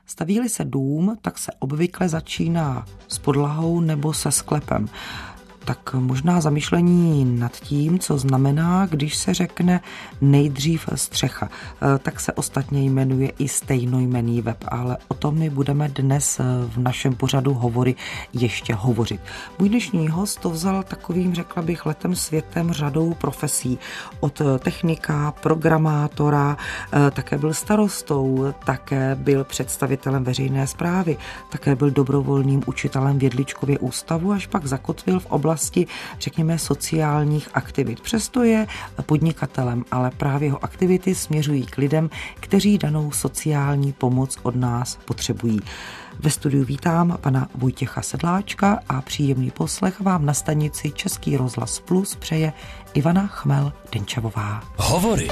Staví-li se dům, tak se obvykle začíná s podlahou nebo se sklepem. Tak možná zamyšlení nad tím, co znamená, když se řekne nejdřív střecha. Tak se ostatně jmenuje i stejnojmenný web, ale o tom my budeme dnes v našem pořadu Hovory ještě hovořit. Můj dnešní host to vzal takovým, řekla bych, letem světem řadou profesí. Od technika, programátora, také byl starostou, také byl představitelem veřejné správy, také byl dobrovolným učitelem v Jedličkově ústavu, až pak zakotvil v oblasti, řekněme, sociálních aktivit. Přesto je podnikatelem, ale právě jeho aktivity směřují k lidem, kteří danou sociální pomoc od nás potřebují. Ve studiu vítám pana Vojtěcha Sedláčka a příjemný poslech vám na stanici Český rozhlas Plus přeje Ivana Chmel-Denčavová. Hovory.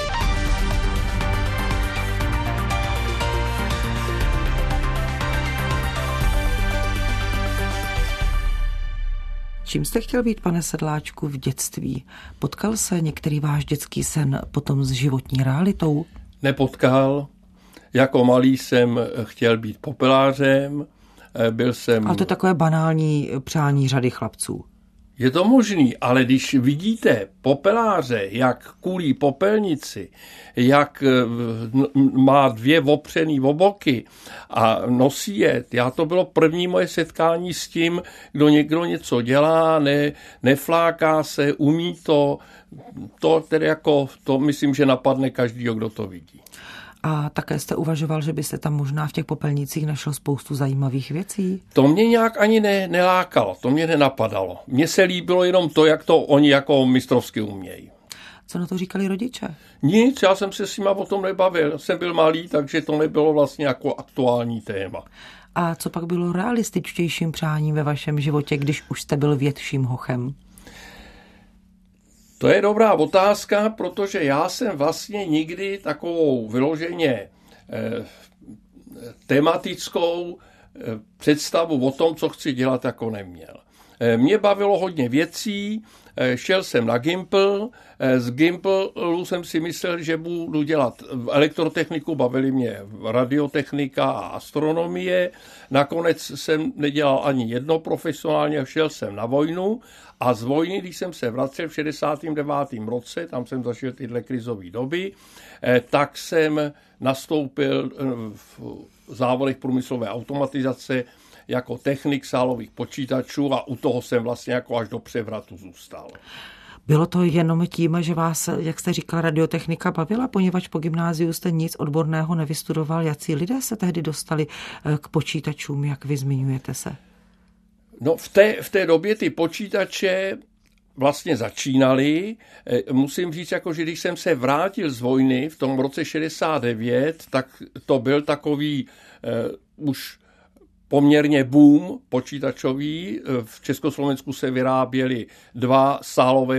Čím jste chtěl být, pane Sedláčku, v dětství? Potkal se některý váš dětský sen potom s životní realitou? Nepotkal. Jako malý jsem chtěl být popelářem. Byl jsem... Ale to je takové banální přání řady chlapců. Je to možný, ale když vidíte popeláře, jak kulí popelnici, jak má dvě opřený oboky a nosí je, to bylo první moje setkání s tím, kdo někdo něco dělá, nefláká se, umí to tedy jako, to myslím, že napadne každýho, kdo to vidí. A také jste uvažoval, že byste tam možná v těch popelnicích našel spoustu zajímavých věcí? To mě nějak ani nelákalo, to mě nenapadalo. Mně se líbilo jenom to, jak to oni jako mistrovsky umějí. Co na to říkali rodiče? Nic, já jsem se s nima o tom nebavil. Jsem byl malý, takže to nebylo vlastně jako aktuální téma. A co pak bylo realističtějším přáním ve vašem životě, když už jste byl větším hochem? To je dobrá otázka, protože já jsem vlastně nikdy takovou vyloženě tematickou představu o tom, co chci dělat, jako neměl. Mě bavilo hodně věcí, šel jsem na Gimpl, z Gimplu jsem si myslel, že budu dělat elektrotechniku, bavily mě radiotechnika a astronomie. Nakonec jsem nedělal ani jedno profesionálně, šel jsem na vojnu a z vojny, když jsem se vracel v 69. roce, tam jsem zažil tyhle krizové doby, tak jsem nastoupil v závodech průmyslové automatizace jako technik sálových počítačů a u toho jsem vlastně jako až do převratu zůstal. Bylo to jenom tím, že vás, jak jste říkal, radiotechnika bavila, poněvadž po gymnáziu jste nic odborného nevystudoval. Jací lidé se tehdy dostali k počítačům, jak vy zmiňujete se? No v té době ty počítače vlastně začínaly. Musím říct, jako, že když jsem se vrátil z vojny v tom roce 69, tak to byl takový už poměrně boom počítačový. V Československu se vyráběly 2 sálové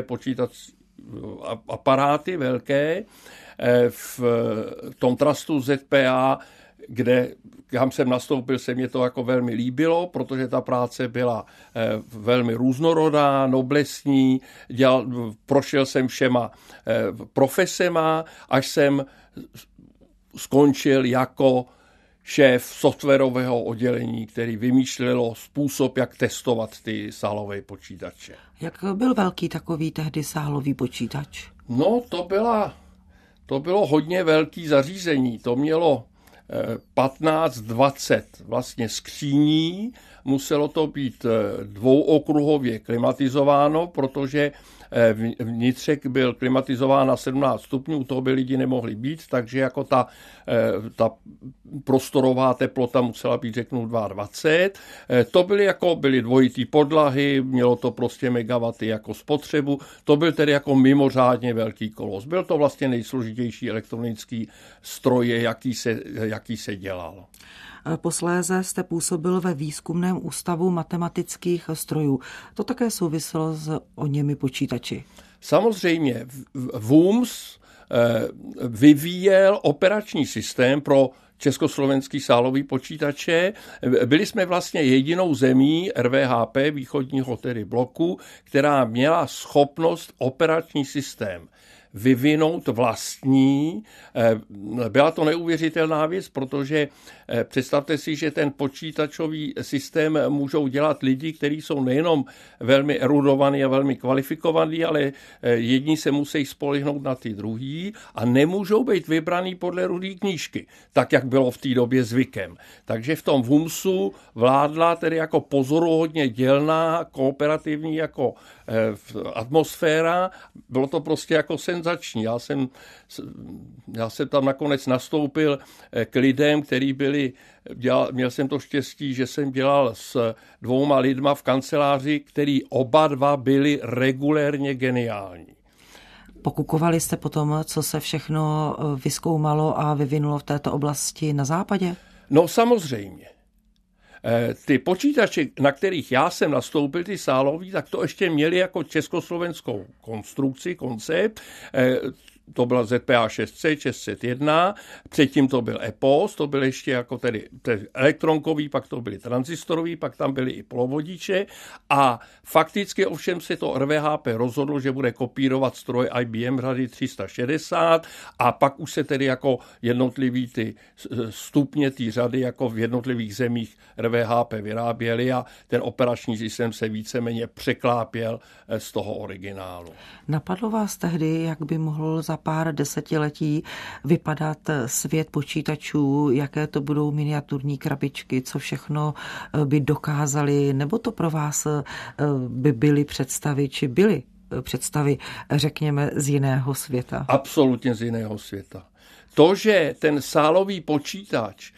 aparáty velké. V tom trustu ZPA, kam jsem nastoupil, se mě to jako velmi líbilo, protože ta práce byla velmi různorodá, noblesní, prošel jsem všema profesema, až jsem skončil jako šéf softwarového oddělení, který vymýšlelo způsob, jak testovat ty sálové počítače. Jak byl velký takový tehdy sálový počítač? No, to bylo hodně velký zařízení. To mělo 15-20 vlastně skříní. Muselo to být dvouokruhově klimatizováno, protože vnitřek byl klimatizován na 17 stupňů, toho by lidi nemohli být, takže jako ta prostorová teplota musela být, řeknu, 22. To byly dvojitý podlahy, mělo to prostě megawaty jako spotřebu, to byl tedy jako mimořádně velký kolos. Byl to vlastně nejsložitější elektronický stroj, jaký se dělal. Posléze jste působil ve výzkumném ústavu matematických strojů. To také souviselo s oněmi počítači. Samozřejmě. VUMS vyvíjel operační systém pro československý sálový počítače. Byli jsme vlastně jedinou zemí RVHP, východního tedy bloku, která měla schopnost operační systém vyvinout vlastní. Byla to neuvěřitelná věc, protože představte si, že ten počítačový systém můžou dělat lidi, kteří jsou nejenom velmi erudovaní a velmi kvalifikovaní, ale jedni se musí spolehnout na ty druhý a nemůžou být vybraný podle rudé knížky, tak jak bylo v té době zvykem. Takže v tom VUMSu vládla tedy jako pozoruhodně dělná, kooperativní jako atmosféra. Bylo to prostě jako senzační. Já jsem tam nakonec nastoupil k lidem, kteří měl jsem to štěstí, že jsem dělal s 2 lidma v kanceláři, který oba dva byli regulérně geniální. Pokukovali jste potom, co se všechno vyzkoumalo a vyvinulo v této oblasti na západě? No samozřejmě. Ty počítače, na kterých já jsem nastoupil, ty sálový, tak to ještě měli jako československou konstrukci, koncept. To byla ZPA 600, 601, předtím to byl EPOS, to byl ještě jako tedy elektronkový, pak to byly transistorový, pak tam byly i polovodiče a fakticky ovšem se to RVHP rozhodlo, že bude kopírovat stroj IBM řady 360 a pak už se tedy jako jednotlivý ty stupně ty řady jako v jednotlivých zemích RVHP vyráběly a ten operační systém se víceméně překlápěl z toho originálu. Napadlo vás tehdy, jak by mohl za pár desetiletí vypadat svět počítačů, jaké to budou miniaturní krabičky, co všechno by dokázali, nebo to pro vás by byly představy, či byly představy, řekněme, z jiného světa? Absolutně z jiného světa. To, že ten sálový počítač,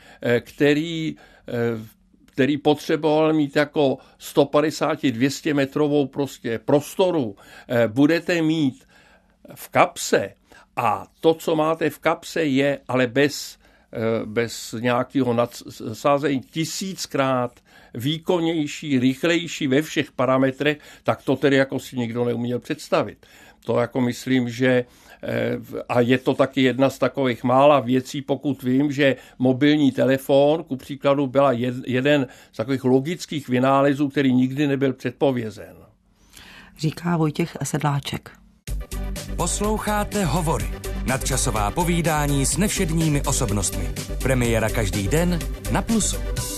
který potřeboval mít jako 150-200 metrovou prostě prostoru, budete mít v kapse a to, co máte v kapse, je ale bez nějakého nadsázení 1000krát výkonnější, rychlejší ve všech parametrech, tak to tedy jako si nikdo neuměl představit. To jako myslím, že a je to taky jedna z takových mála věcí, pokud vím, že mobilní telefon, ku příkladu, byla jeden z takových logických vynálezů, který nikdy nebyl předpovězen. Říká Vojtěch Sedláček. Posloucháte Hovory. Nadčasová povídání s nevšedními osobnostmi. Premiéra každý den na Plusu.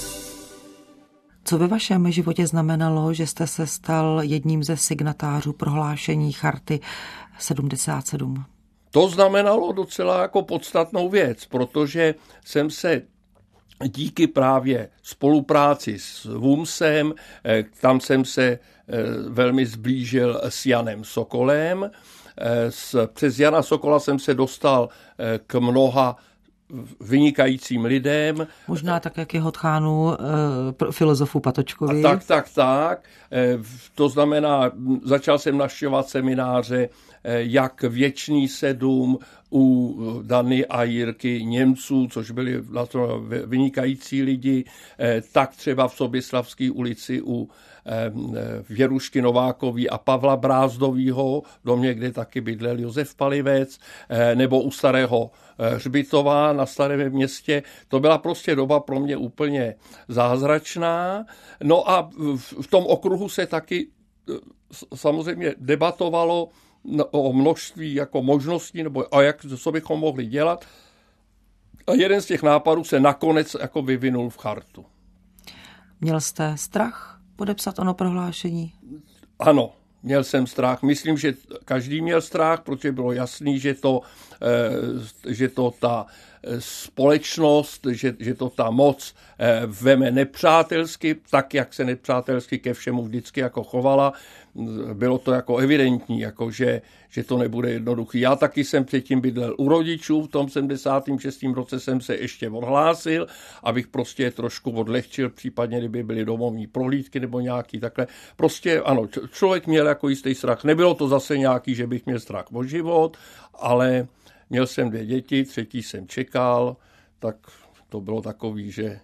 Co ve vašem životě znamenalo, že jste se stal jedním ze signatářů prohlášení Charty 77? To znamenalo docela jako podstatnou věc, protože jsem se díky právě spolupráci s VUMSem, tam jsem se velmi zblížil s Janem Sokolem. Přes Jana Sokola jsem se dostal k mnoha vynikajícím lidem. Možná tak, jak jeho tchánů filozofu Patočkovi. Tak. To znamená, začal jsem navštěvovat semináře, jak Věčný 7 u Dany a Jirky Němců, což byli vynikající lidi, tak třeba v Soběslavské ulici u Věrušky Novákový a Pavla Brázdovýho, v domě, kde taky bydlel Josef Palivec, nebo u Starého Hřbitova na Starém Městě. To byla prostě doba pro mě úplně zázračná. No a v tom okruhu se taky samozřejmě debatovalo o množství jako možností, nebo a jak, co bychom mohli dělat. A jeden z těch nápadů se nakonec jako vyvinul v chartu. Měl jste strach podepsat ono prohlášení? Ano, měl jsem strach. Myslím, že každý měl strach, protože bylo jasný, že to ta společnost, že to ta moc veme nepřátelsky, tak, jak se nepřátelsky ke všemu vždycky jako chovala. Bylo to jako evidentní, jako že to nebude jednoduchý. Já taky jsem předtím bydlel u rodičů, v tom 76. roce jsem se ještě odhlásil, abych prostě trošku odlehčil, případně kdyby byly domovní prohlídky nebo nějaký takhle. Prostě ano, člověk měl jako jistý strach. Nebylo to zase nějaký, že bych měl strach o život, ale měl jsem 2 děti, 3. jsem čekal, tak to bylo takový, že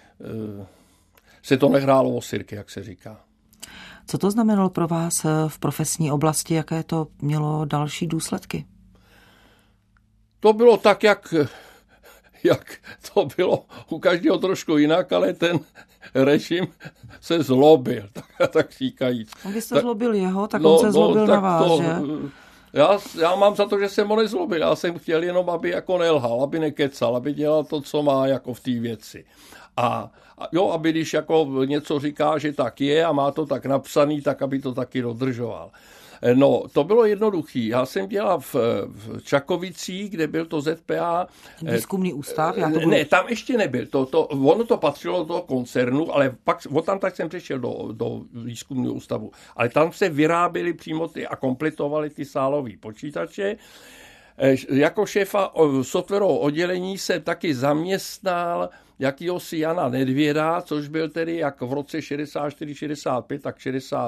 se to nehrálo o sirky, jak se říká. Co to znamenalo pro vás v profesní oblasti, jaké to mělo další důsledky? To bylo tak, jak to bylo u každého trošku jinak, ale ten režim se zlobil, tak říkajíc. A když jste zlobil jeho, tak on se zlobil na vás, že? Já mám za to, že jsem ho nezlobil. Já jsem chtěl jenom, aby jako nelhal, aby nekecal, aby dělal to, co má jako v té věci. A jo, aby když jako něco říká, že tak je a má to tak napsaný, tak aby to taky dodržoval. No, to bylo jednoduchý. Já jsem dělal v Čakovicích, kde byl to ZPA. Výzkumný ústav? Ne, tam ještě nebyl. Ono to patřilo do toho koncernu, ale pak tam tak jsem přešel do výzkumného ústavu. Ale tam se vyráběly přímo a kompletovali ty sálové počítače. Jako šéfa softwarového oddělení se taky zaměstnal jakýhosi Jana Nedvěda, což byl tedy jak v roce 64-65, tak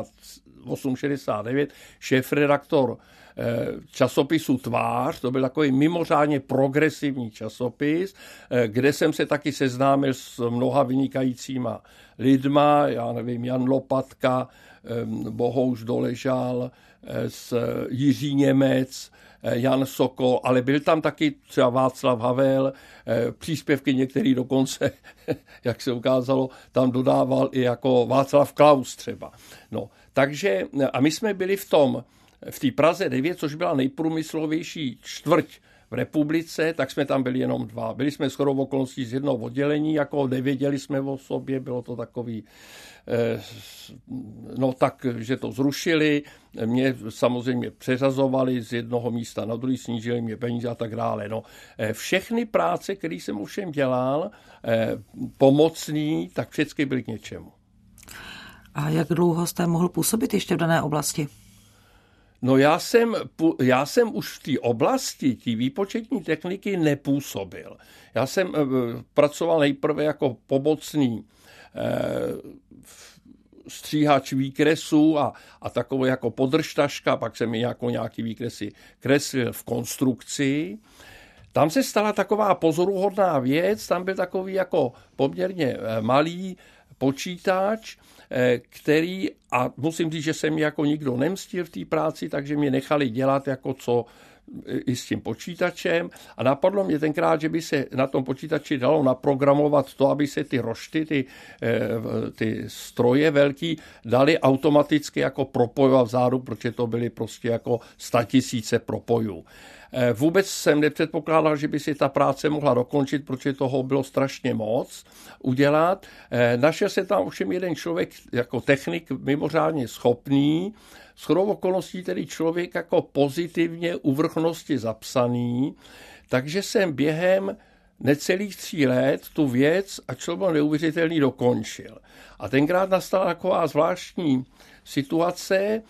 68-69 šéfredaktor časopisu Tvář. To byl takový mimořádně progresivní časopis, kde jsem se taky seznámil s mnoha vynikajícíma lidma, já nevím, Jan Lopatka, Bohouš Doležal, Jiří Němec, Jan Sokol, ale byl tam taky třeba Václav Havel, příspěvky některý dokonce, jak se ukázalo, tam dodával i jako Václav Klaus třeba. No, takže, a my jsme byli v té Praze 9, což byla nejprůmyslovější čtvrť v republice, tak jsme tam byli jenom dva. Byli jsme shodou okolností z jednoho oddělení, jako nevěděli jsme o sobě, bylo to takový, no tak, že to zrušili, mě samozřejmě přeřazovali z jednoho místa na druhý, snížili mě peníze a tak dále. No, všechny práce, které jsem ovšem dělal, pomocný, tak všechny byly k něčemu. A jak dlouho jste mohl působit ještě v dané oblasti? No já jsem už v té oblasti té výpočetní techniky nepůsobil. Já jsem pracoval nejprve jako pomocný stříhač výkresů a takový jako podržtaška, pak jsem jako nějaký výkresy kreslil v konstrukci. Tam se stala taková pozoruhodná věc, tam byl takový jako poměrně malý počítač, který, a musím říct, že se mi jako nikdo nemstil v té práci, takže mě nechali dělat jako co i s tím počítačem a napadlo mě tenkrát, že by se na tom počítači dalo naprogramovat to, aby se ty rošty, ty stroje velký dali automaticky jako propojovat vzadu, protože to byly prostě jako 100 000 propojů. Vůbec jsem nepředpokládal, že by si ta práce mohla dokončit, protože toho bylo strašně moc udělat. Našel se tam ovšem jeden člověk jako technik mimořádně schopný, shodou okolností tedy člověk jako pozitivně u vrchnosti zapsaný, takže jsem během necelých 3 let tu věc, a člověk byl neuvěřitelný, dokončil. A tenkrát nastala taková zvláštní situace,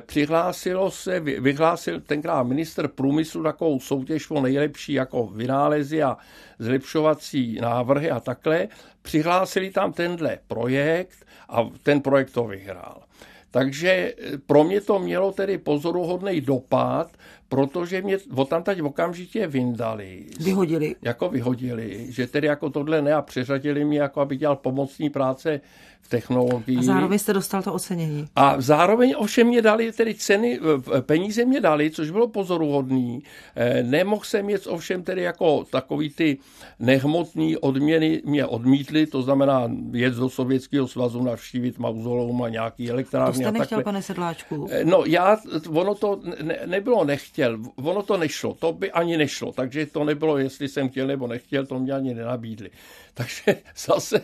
vyhlásil tenkrát ministr průmyslu takovou soutěž o nejlepší jako vynálezy a zlepšovací návrhy a takhle. Přihlásili tam tenhle projekt a ten projekt to vyhrál. Takže pro mě to mělo tedy pozoruhodný dopad, protože mě odtamtať okamžitě vyndali. Vyhodili, že tedy jako tohle ne a přeřadili mě, jako aby dělal pomocní práce v technologii. A zároveň jste dostal to ocenění. A zároveň ovšem mě dali tedy ceny, peníze mě dali, což bylo pozoruhodný. Nemohl jsem jet ovšem tedy jako takový ty nehmotný odměny mě odmítli, to znamená jet do Sovětského svazu, navštívit mauzoleum a nějaký elektrárny. To jste nechtěl, pane Sedláčku? No ono to nebylo nechtěl, ono to nešlo, to by ani nešlo, takže to nebylo, jestli jsem chtěl nebo nechtěl, to mě ani nenabídli. Takže zase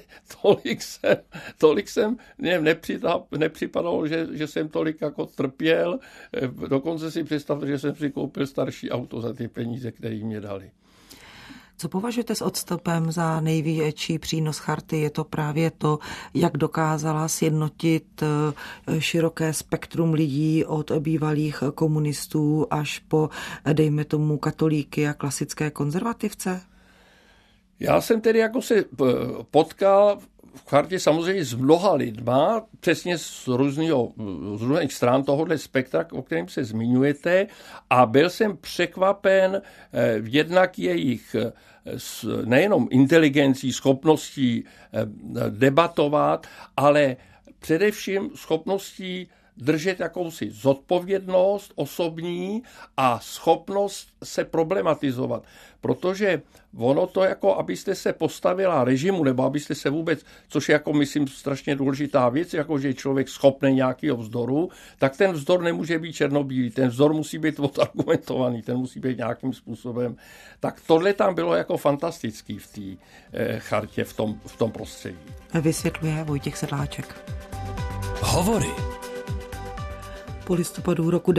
tolik jsem nepřipadalo, že jsem tolik jako trpěl. Dokonce si představte, že jsem si koupil starší auto za ty peníze, které mě dali. Co považujete s odstupem za největší přínos charty? Je to právě to, jak dokázala sjednotit široké spektrum lidí od bývalých komunistů až po, dejme tomu, katolíky a klasické konzervativce? Já jsem tedy jako se potkal v chartě samozřejmě s mnoha lidma, přesně z různých stran tohohle spektra, o kterém se zmiňujete, a byl jsem překvapen jednak jejich nejenom inteligencí, schopností debatovat, ale především schopností držet jakousi zodpovědnost osobní a schopnost se problematizovat. Protože ono to jako, abyste se postavila režimu, nebo abyste se vůbec, což je jako, myslím, strašně důležitá věc, jako že je člověk schopný nějakého vzdoru, tak ten vzdor nemůže být černobílý, ten vzdor musí být odargumentovaný, ten musí být nějakým způsobem. Tak tohle tam bylo jako fantastický v té chartě, v tom prostředí. Vysvětluje Vojtěch Sedláček. Hovory. Po listopadu roku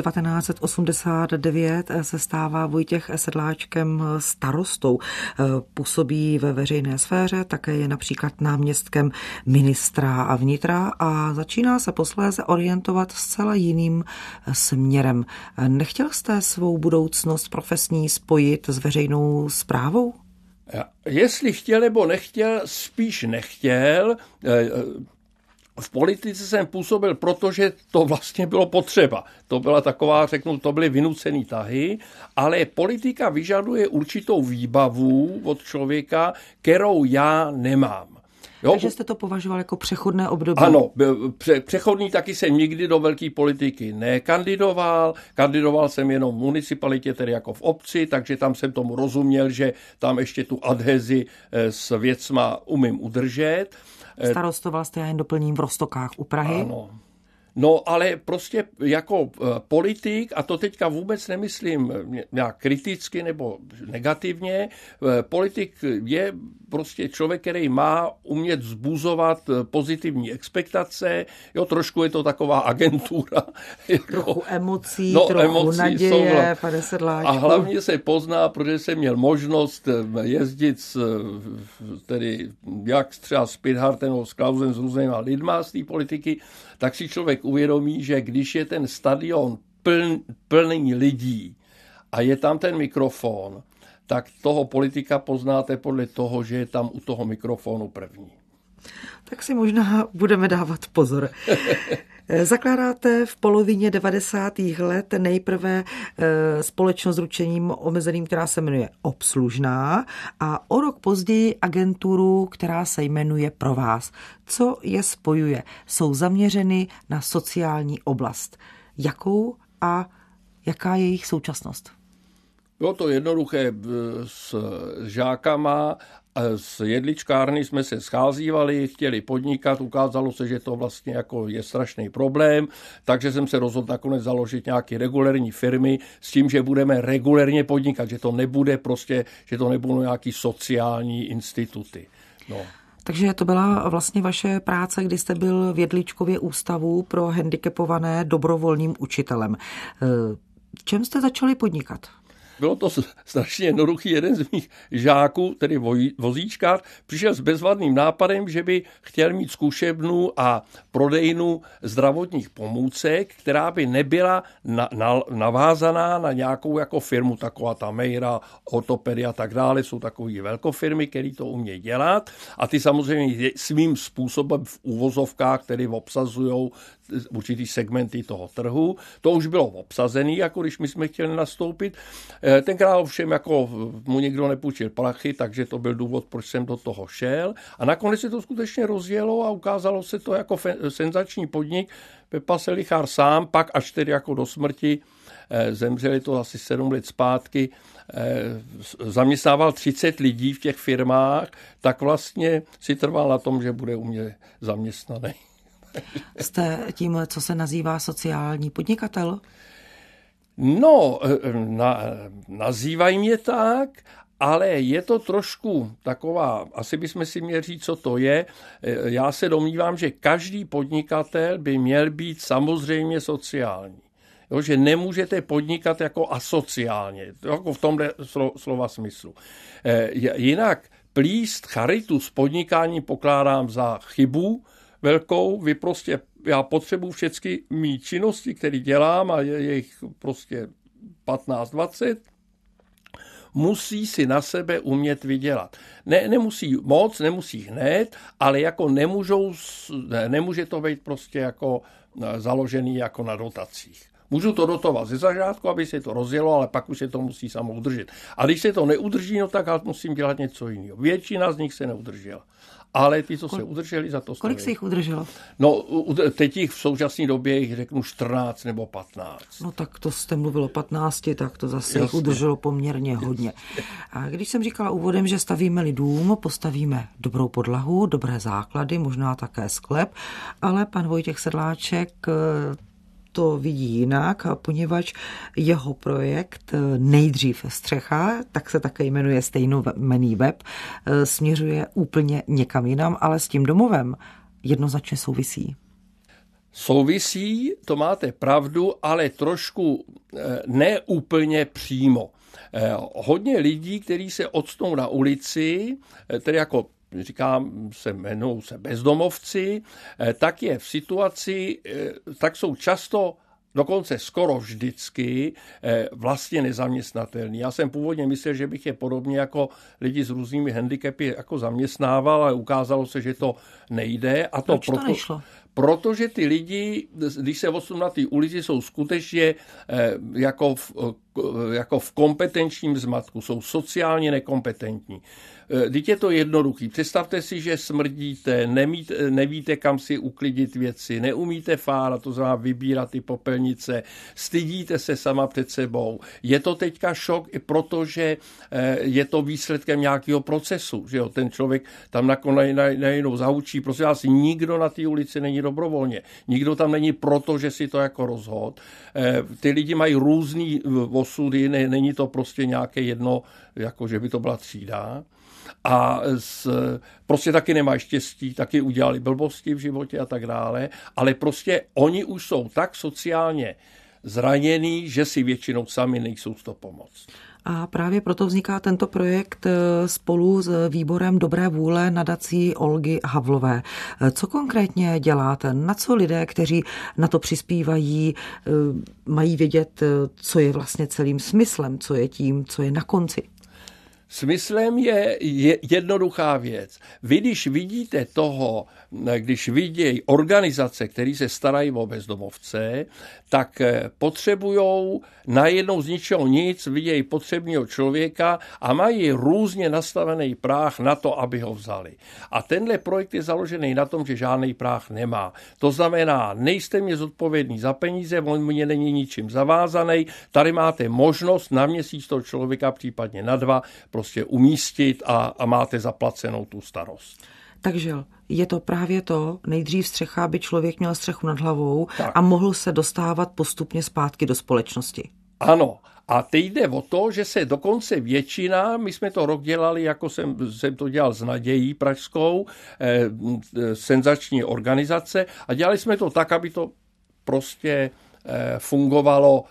1989 se stává Vojtěch Sedláčkem starostou. Působí ve veřejné sféře, také je například náměstkem ministra vnitra a začíná se posléze orientovat zcela jiným směrem. Nechtěl jste svou budoucnost profesní spojit s veřejnou správou? Jestli chtěl nebo nechtěl, spíš nechtěl. V politice jsem působil, protože to vlastně bylo potřeba. To byla taková, řeknu, to byly vynucený tahy, ale politika vyžaduje určitou výbavu od člověka, kterou já nemám. Jo? Takže jste to považoval jako přechodné období? Ano, přechodný taky jsem nikdy do velké politiky nekandidoval. Kandidoval jsem jenom v municipalitě, tedy jako v obci, takže tam jsem tomu rozuměl, že tam ještě tu adhezi s věcma umím udržet. Starostoval jste, já jen doplním, v Roztokách u Prahy. Ano. No, ale prostě jako politik, a to teďka vůbec nemyslím nějak kriticky nebo negativně, politik je prostě člověk, který má umět vzbuzovat pozitivní expektace, jo, trošku je to taková agentura. Trochu emocí, trochu naděje, pane Sedláčku. A hlavně se pozná, protože jsem měl možnost jezdit tedy jak třeba s Pidhartem, s Klausem, s různýma lidma z té politiky, tak si člověk uvědomí, že když je ten stadion plný lidí a je tam ten mikrofon, tak toho politika poznáte podle toho, že je tam u toho mikrofonu první. Tak si možná budeme dávat pozor. Zakládáte v polovině 90. let nejprve společnost s ručením omezeným, která se jmenuje Obslužná, a o rok později agenturu, která se jmenuje Pro vás. Co je spojuje? Jsou zaměřeny na sociální oblast. Jakou a jaká je jejich současnost? Bylo to jednoduché. S žákama z jedličkárny jsme se scházívali, chtěli podnikat, ukázalo se, že to vlastně jako je strašný problém, takže jsem se rozhodl nakonec založit nějaké regulérní firmy s tím, že budeme regulérně podnikat, že to nebude prostě, že to nebudou nějaký sociální instituty. No. Takže to byla vlastně vaše práce, kdy jste byl v Jedličkově ústavu pro handicapované dobrovolným učitelem. V čem jste začali podnikat? Bylo to strašně jednoduchý. Jeden z mých žáků, tedy vozíčkář, přišel s bezvadným nápadem, že by chtěl mít zkušebnu a prodejnu zdravotních pomůcek, která by nebyla navázaná na nějakou jako firmu, taková ta Meira, Ortopedia a tak dále. Jsou takové velkofirmy, které to umějí dělat a ty samozřejmě svým způsobem v úvozovkách, které obsazují určitý segmenty toho trhu. To už bylo obsazený, jako když my jsme chtěli nastoupit. Tenkrát ovšem jako mu nikdo nepůjčil prachy, takže to byl důvod, proč jsem do toho šel. A nakonec se to skutečně rozjelo a ukázalo se to jako senzační podnik. Pepa Selichár sám, pak až tedy jako do smrti, zemřeli to asi 7 let zpátky, zaměstnával 30 lidí v těch firmách, tak vlastně si trval na tom, že bude u mě zaměstnaný. Jste tím, co se nazývá sociální podnikatel? No, nazývají mě tak, ale je to trošku taková, asi bychom si měli říct, co to je. Já se domnívám, že každý podnikatel by měl být samozřejmě sociální. Jo, že nemůžete podnikat jako asociálně, jako v tomhle slova smyslu. Jinak plíst charitu s podnikáním pokládám za chybu velkou. Já potřebuji všechny mý činnosti, které dělám, a je jich prostě 15-20, musí si na sebe umět vydělat. Nemusí moc, nemusí hned, ale jako nemůže to být prostě jako založený jako na dotacích. Můžu to dotovat ze začátku, aby se to rozjelo, ale pak už se to musí samo udržet. A když se to neudrží, no tak musím dělat něco jiného. Většina z nich se neudržela. ale ty, co se udrželi, za to Kolik se jich udrželo? No, teď jich v současné době jich řeknu 14 nebo 15. No tak to jste mluvilo 15, tak to zase jich udrželo poměrně hodně. A když jsem říkala úvodem, že stavíme-li dům, postavíme dobrou podlahu, dobré základy, možná také sklep, ale pan Vojtěch Sedláček to vidí jinak, poněvadž jeho projekt Nejdřív střecha, tak se také jmenuje stejnojmenný web, směřuje úplně někam jinam, ale s tím domovem jednoznačně souvisí. Souvisí, to máte pravdu, ale trošku neúplně přímo. Hodně lidí, kteří se odstnou na ulici, tedy jako jmenují se bezdomovci, tak je v situaci, tak jsou často, dokonce skoro vždycky vlastně nezaměstnatelný. Já jsem původně myslel, že bych je podobně jako lidi s různými handicapy jako zaměstnával, ale ukázalo se, že to nejde. A Proč to nešlo? Protože ty lidi, když se odsunou na té ulici, jsou skutečně jako v kompetenčním zmatku, jsou sociálně nekompetentní. Vždyť je to jednoduchý. Představte si, že smrdíte, nevíte, kam si uklidit věci, neumíte fárat, to znamená vybírat ty popelnice, stydíte se sama před sebou. Je to teďka šok i proto, že je to výsledkem nějakého procesu. Že jo? Ten člověk tam najednou zahučí. Prostě asi nikdo na té ulici není dobrovolně. Nikdo tam není proto, že si to jako rozhod. Ty lidi mají různý osudy, není to prostě nějaké jedno, jako že by to byla třída. A prostě taky nemají štěstí, taky udělali blbosti v životě a tak dále, ale prostě oni už jsou tak sociálně zranění, že si většinou sami nejsou s to pomoct. A právě proto vzniká tento projekt spolu s výborem dobré vůle nadací Olgy Havlové. Co konkrétně děláte? Na co lidé, kteří na to přispívají, mají vědět, co je vlastně celým smyslem, co je tím, co je na konci? Smyslem je jednoduchá věc. Vy, když vidíte když vidějí organizace, které se starají o bezdomovce, tak potřebujou najednou z ničeho nic, vidějí potřebného člověka a mají různě nastavený práh na to, aby ho vzali. A tenhle projekt je založený na tom, že žádný práh nemá. To znamená, nejste mě zodpovědný za peníze, on mě není ničím zavázaný, tady máte možnost na měsíc toho člověka, případně na 2, prostě umístit a máte zaplacenou tu starost. Takže je to právě to, nejdřív střecha, aby člověk měl střechu nad hlavou tak. A mohl se dostávat postupně zpátky do společnosti. Ano. A teď jde o to, že se dokonce většina, my jsme to rok dělali, jako jsem to dělal s Nadějí pražskou, senzační organizace, a dělali jsme to tak, aby to prostě fungovalo.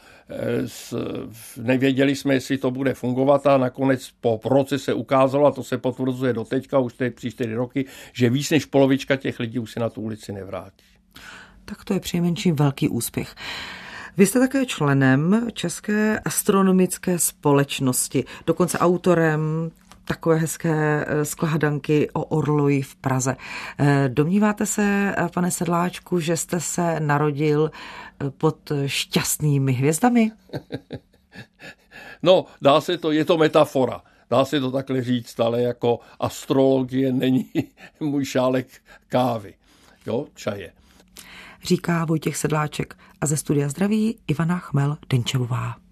Nevěděli jsme, jestli to bude fungovat, a nakonec po roce se ukázalo, a to se potvrzuje do teďka, už teď při 4 roky, že víc než polovička těch lidí už se na tu ulici nevrátí. Tak to je přinejmenším velký úspěch. Vy jste také členem České astronomické společnosti, dokonce autorem takové hezké skládanky o orloji v Praze. Domníváte se, pane Sedláčku, že jste se narodil pod šťastnými hvězdami? No, dá se to, je to metafora. Dá se to takhle říct, ale jako astrologie není můj šálek kávy, jo, čaje. Říká Vojtěch Sedláček a ze studia zdraví Ivana Chmel-Denčevová.